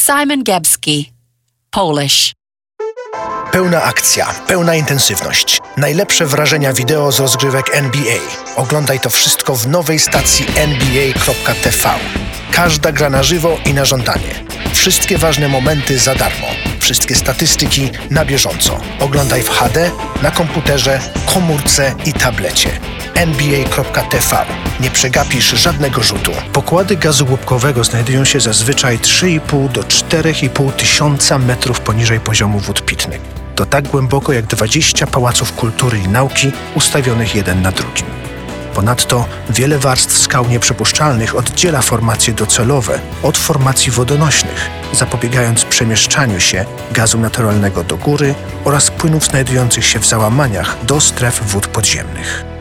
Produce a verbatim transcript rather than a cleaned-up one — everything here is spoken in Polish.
Simon Gebski. Polish. Pełna akcja, pełna intensywność. Najlepsze wrażenia wideo z rozgrywek N B A. Oglądaj to wszystko w nowej stacji N B A kropka T V. Każda gra na żywo i na żądanie. Wszystkie ważne momenty za darmo. Wszystkie statystyki na bieżąco. Oglądaj w H D, na komputerze, komórce i tablecie. N B A kropka T V. Nie przegapisz żadnego rzutu. Pokłady gazu łupkowego znajdują się zazwyczaj trzy i pół do czterech i pół tysiąca metrów poniżej poziomu wód pitnych. To tak głęboko jak dwadzieścia pałaców kultury i nauki ustawionych jeden na drugim. Ponadto wiele warstw skał nieprzepuszczalnych oddziela formacje docelowe od formacji wodonośnych, zapobiegając przemieszczaniu się gazu naturalnego do góry oraz płynów znajdujących się w załamaniach do stref wód podziemnych.